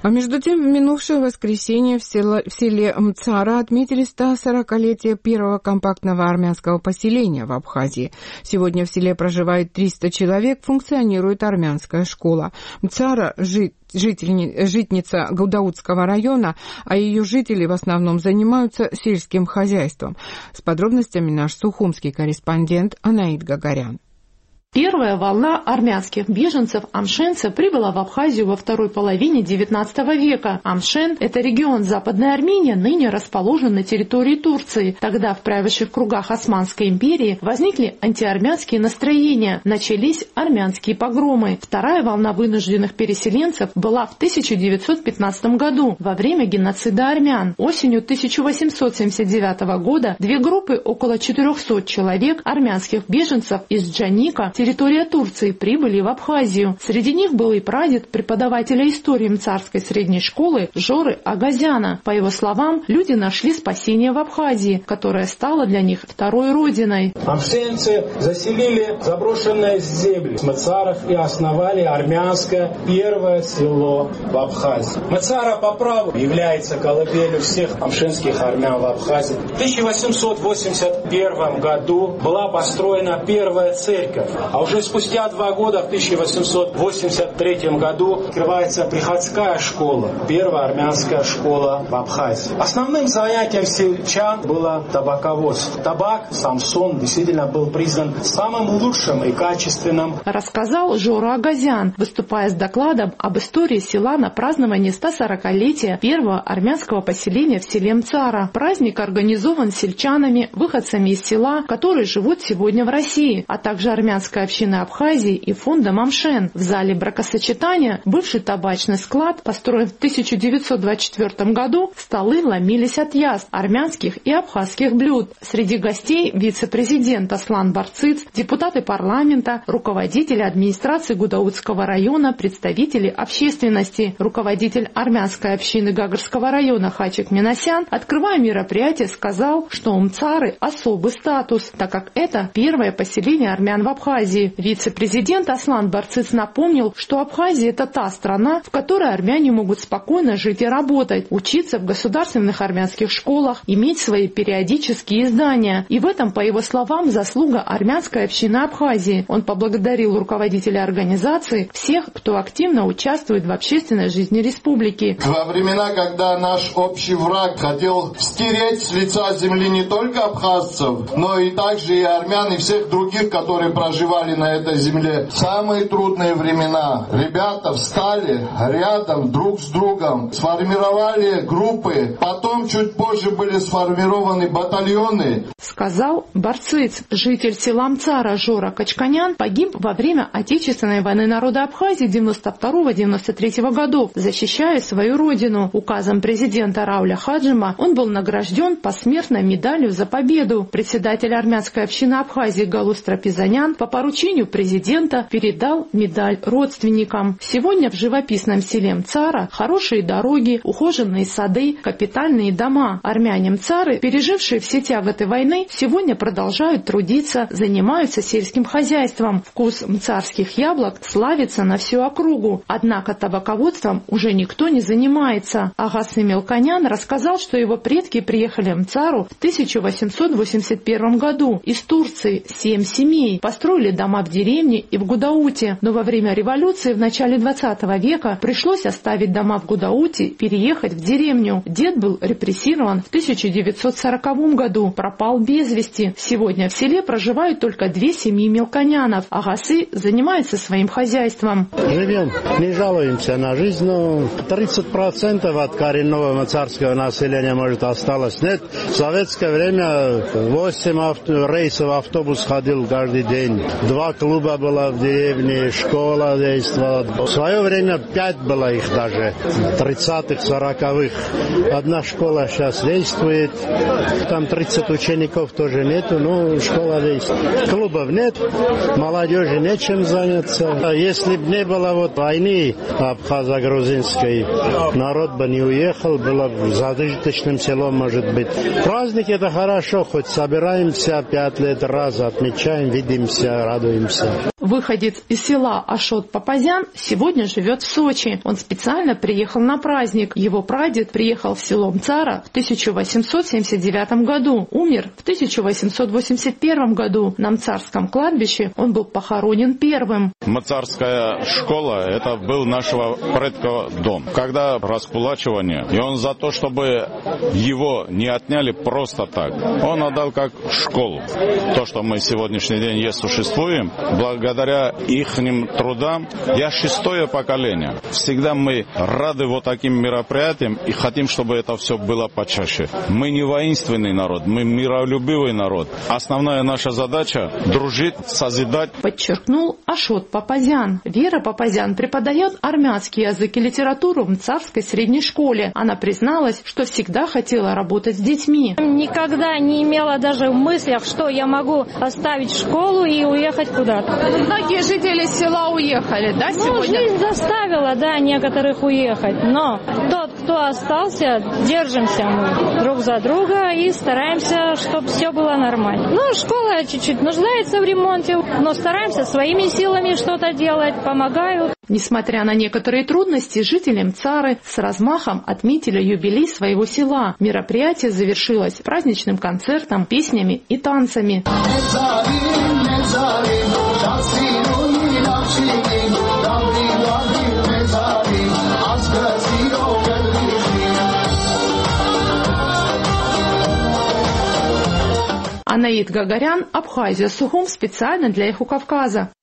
А между тем, в минувшее воскресенье в селе Мцара отметили 140-летие первого компактного армянского поселения в Абхазии. Сегодня в селе проживает 300 человек, функционирует армянская школа. Мцара житница Гудаутского района, а ее жители в основном занимаются сельским хозяйством. С подробностями наш сухумский корреспондент Анаид Гагарян. Первая волна армянских беженцев-амшенцев прибыла в Абхазию во второй половине XIX века. Амшен – это регион Западной Армении, ныне расположен на территории Турции. Тогда в правящих кругах Османской империи возникли антиармянские настроения, начались армянские погромы. Вторая волна вынужденных переселенцев была в 1915 году, во время геноцида армян. Осенью 1879 года две группы около 400 человек армянских беженцев из Джаника, территория Турции, прибыли в Абхазию. Среди них был и прадед преподавателя истории Мцарской средней школы Жоры Агазяна. По его словам, люди нашли спасение в Абхазии, которая стала для них второй родиной. Амшенцы заселили заброшенные земли Мцаров и основали армянское первое село в Абхазии. Мцара по праву является колыбелью всех амшенских армян в Абхазии. В 1881 году была построена первая церковь. А уже спустя 2 года, в 1883 году, открывается приходская школа, первая армянская школа в Абхазии. Основным занятием сельчан было табаководство. Табак, Самсон, действительно был признан самым лучшим и качественным. Рассказал Жора Агазян, выступая с докладом об истории села на праздновании 140-летия первого армянского поселения в селе Мцара. Праздник организован сельчанами, выходцами из села, которые живут сегодня в России, а также армянской общины Абхазии и фондом Амшен. В зале бракосочетания бывший табачный склад, построен в 1924 году, столы ломились от яств, армянских и абхазских блюд. Среди гостей вице-президент Аслан Барцыц, депутаты парламента, руководители администрации Гудаутского района, представители общественности. Руководитель армянской общины Гагарского района Хачик Минасян, открывая мероприятие, сказал, что у Мцары особый статус, так как это первое поселение армян в Абхазии. Вице-президент Аслан Барцыц напомнил, что Абхазия – это та страна, в которой армяне могут спокойно жить и работать, учиться в государственных армянских школах, иметь свои периодические издания. И в этом, по его словам, заслуга армянской общины Абхазии. Он поблагодарил руководителей организации, всех, кто активно участвует в общественной жизни республики. Во времена, когда наш общий враг хотел стереть с лица земли не только абхазцев, но и также и армян, и всех других, которые проживали на этой земле. Самые трудные времена. Ребята встали рядом друг с другом, сформировали группы, потом чуть позже были сформированы батальоны. Сказал Барцыц. Житель села Мцара Жора Качканян погиб во время Отечественной войны народа Абхазии 92-93 годов, защищая свою родину. Указом президента Рауля Хаджима он был награжден посмертной медалью за победу. Председатель армянской общины Абхазии Галус Трапезанян по поручению президента передал медаль родственникам. Сегодня в живописном селе Мцара хорошие дороги, ухоженные сады, капитальные дома. Армяне Мцары, пережившие все тяготы войны, сегодня продолжают трудиться, занимаются сельским хозяйством. Вкус мцарских яблок славится на всю округу. Однако табаководством уже никто не занимается. Агас Мелконян рассказал, что его предки приехали в Мцару в 1881 году из Турции, 7 семей. Построили дома в деревне и в Гудауте, но во время революции в начале 20 века пришлось оставить дома в Гудауте, переехать в деревню. Дед был репрессирован в 1940 году, пропал без вести. Сегодня в селе проживают только 2 семьи мелконянов. Агасы занимаются своим хозяйством. Живем, не жалуемся на жизнь, но 30% от коренного мцарского населения, может, осталось. Нет, в советское время 8 рейсов автобус ходил каждый день. 2 клуба было в деревне, школа действовала. В свое время 5 было их даже, 30-х, 40-х. Одна школа сейчас действует, там 30 учеников тоже нету, но школа действует. Клубов нет, молодежи нечем заняться. Если бы не было войны абхазо-грузинской, народ бы не уехал, было бы зажиточным селом, может быть. Праздник это хорошо, хоть собираемся 5 лет раз, отмечаем, видимся, радуемся. Выходец из села Ашот Папазян сегодня живет в Сочи. Он специально приехал на праздник. Его прадед приехал в село Мцара в 1879 году. Умер в 1881 году. На Мцарском кладбище он был похоронен первым. Мцарская школа — это был нашего предка дом. Когда раскулачивание, и он за то, чтобы его не отняли просто так, он отдал как школу. То, что мы сегодняшний день есть, существуем, благодаря ихним трудам. Я 6-е поколение. Всегда мы рады вот таким мероприятиям и хотим, чтобы это все было почаще. Мы не воинственный народ, мы миролюбивый народ. Основная наша задача — дружить, созидать. Подчеркнул Ашот Папазян. Вера Папазян преподает армянский язык и литературу в Мцарской средней школе. Она призналась, что всегда хотела работать с детьми. Никогда не имела даже в мыслях, что я могу оставить школу и уехать куда-то. Многие жители села уехали, да, сегодня? Жизнь заставила, да, некоторых уехать. Но тот, кто остался, держимся мы друг за друга и стараемся, чтобы все было нормально. Ну, школа чуть-чуть нуждается в ремонте, но стараемся своими силами что-то делать, помогают. Несмотря на некоторые трудности, жители Мцары с размахом отметили юбилей своего села. Мероприятие завершилось праздничным концертом, песнями и танцами. Анаид Гагарян, Абхазия, Сухум, специально для Эхо Кавказа.